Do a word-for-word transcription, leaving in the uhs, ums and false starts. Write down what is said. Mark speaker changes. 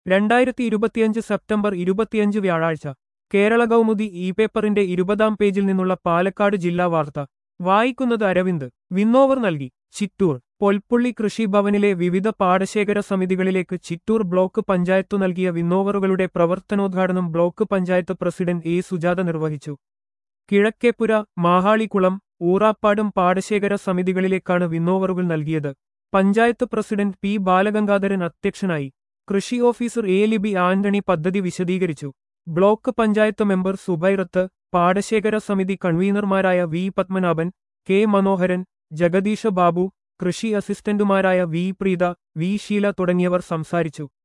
Speaker 1: രണ്ടായിരത്തി ഇരുപത്തിയഞ്ച് സെപ്റ്റംബർ ഇരുപത്തിയഞ്ച് വ്യാഴാഴ്ച കേരള കൗമുദി ഇ പേപ്പറിന്റെ ഇരുപതാം പേജിൽ നിന്നുള്ള പാലക്കാട് ജില്ലാ വാർത്ത വായിക്കുന്നത് അരവിന്ദ് വിന്നോവർ നൽകി ചിറ്റൂർ പൊൽപ്പുള്ളി കൃഷിഭവനിലെ വിവിധ പാടശേഖര സമിതികളിലേക്ക് ചിറ്റൂർ ബ്ലോക്ക് പഞ്ചായത്തു നൽകിയ വിന്നോവറുകളുടെ പ്രവർത്തനോദ്ഘാടനം block panchayat president A Sujatha നിർവഹിച്ചു. കിഴക്കേപ്പുര, മാഹാളിക്കുളം, ഊറാപ്പാടും പാടശേഖര സമിതികളിലേക്കാണ് വിന്നോവറുകൾ നൽകിയത്. പഞ്ചായത്ത് പ്രസിഡന്റ് പി ബാലഗംഗാധരൻ അധ്യക്ഷനായി. കൃഷി ഓഫീസർ എ ലിബി ആന്റണി പദ്ധതി വിശദീകരിച്ചു. ബ്ലോക്ക് പഞ്ചായത്ത് മെമ്പർ സുബൈറത്ത്, പാടശേഖര സമിതി കൺവീനർമാരായ വി പത്മനാഭൻ, കെ മനോഹരൻ, ജഗദീഷ ബാബു, കൃഷി അസിസ്റ്റന്റുമാരായ വി പ്രീത, വി ഷീല തുടങ്ങിയവർ സംസാരിച്ചു.